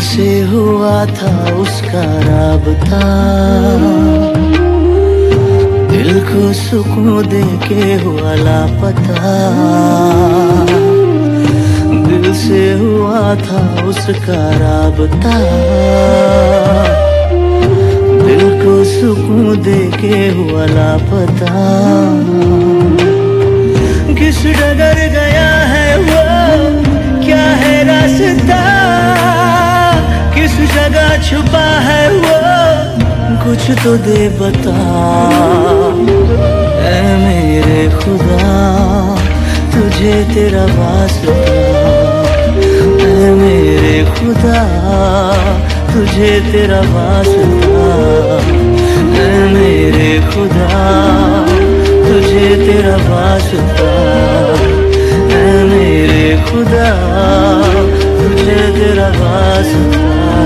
से हुआ था उसका राबता, दिल को सुकून दे के हुआ लापता। दिल से हुआ था उसका राबता, दिल को सुकून दे के हुआ लापता। किस डगर गया है वो, क्या है रास्ता, किस जगह छुपा है वो, कुछ तो दे बता। ऐ मेरे खुदा तुझे तेरा वास्ता, ऐ मेरे खुदा तुझे तेरा वास्ता, ऐ मेरे खुदा तुझे तेरा वास्ता, ऐ मेरे खुदा तुझे तेरा वास्ता।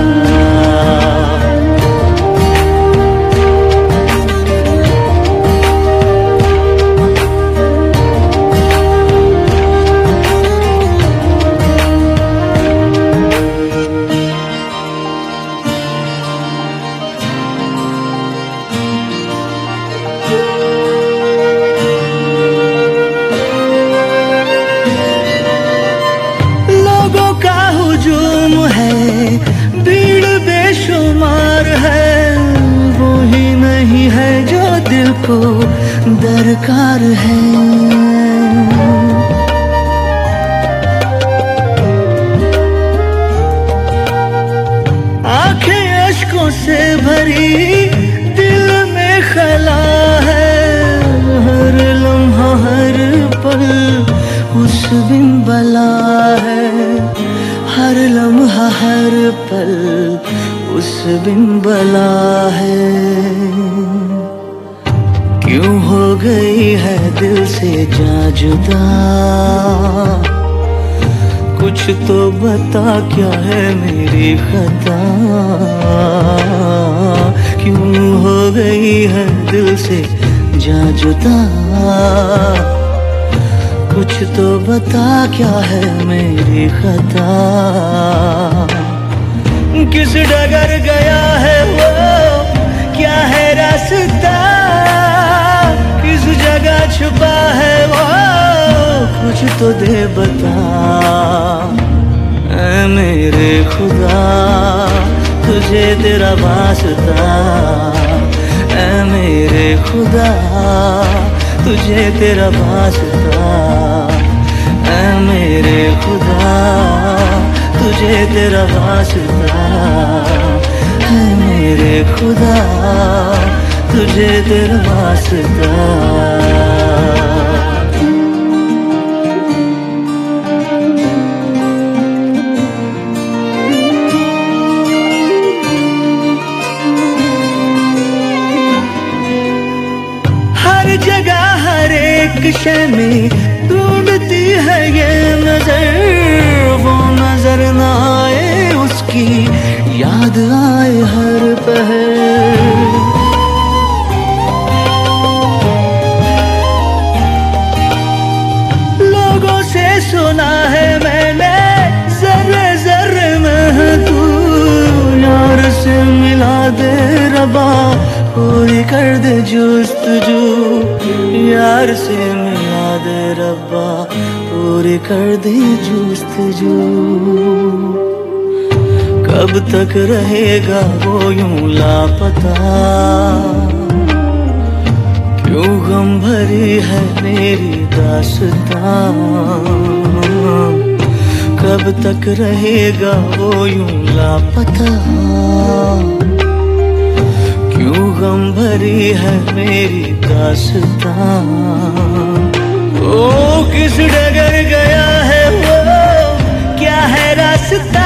भीड़ बेशुमार है, वो ही नहीं है जो दिल को दरकार है। आंखें अश्कों से भरी, दिल में खला है, हर लम्हा हर पल उस बिन बला है, हर लम्हा हर पल उस बिन बला है। क्यों हो गई है दिल से जा जुदा, कुछ तो बता क्या है मेरी खता। क्यों हो गई है दिल से जा जुदा, कुछ तो बता क्या है मेरी खता। किस डगर गया है वो, क्या है रास्ता, किस जगह छुपा है वो, कुछ तो दे बता। ऐ मेरे खुदा तुझे तेरा वास्ता, ऐ मेरे खुदा तुझे तेरा वास्ता, ऐ मेरे खुदा तुझे तेरा वास्ता, ऐ मेरे खुदा तुझे तेरा वास्ता। हर जगह हर एक शय में ढूंढती है ये नजर, वो नजर ना आए उसकी याद आए हर पहर। लोगों से सुना है मैंने जर्रे जर्रे में तू, यार से मिला दे रबा पूरी कर दे जुस्तजू, यार से मिला दे रब्बा पूरी कर दे जुस्तजू। कब तक रहेगा वो यूं लापता, क्यों गम भरी है मेरी दास्तां। कब तक रहेगा वो यूं लापता, क्यों गम भरी है मेरी दास्तां। ओ किस डगर गया है वो, क्या है रास्ता,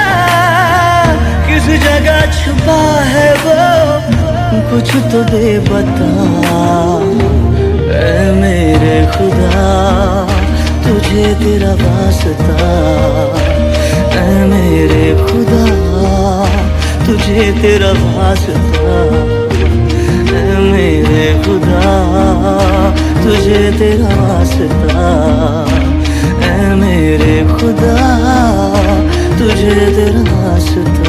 किस जगह छुपा है वो, कुछ तो दे बता। ऐ मेरे खुदा तुझे तेरा वास्ता, ऐ मेरे खुदा तुझे तेरा वास्ता, ऐ मेरे खुदा तुझे तेरा वास्ता, ऐ मेरे खुदा तुझे तेरा वास्ता।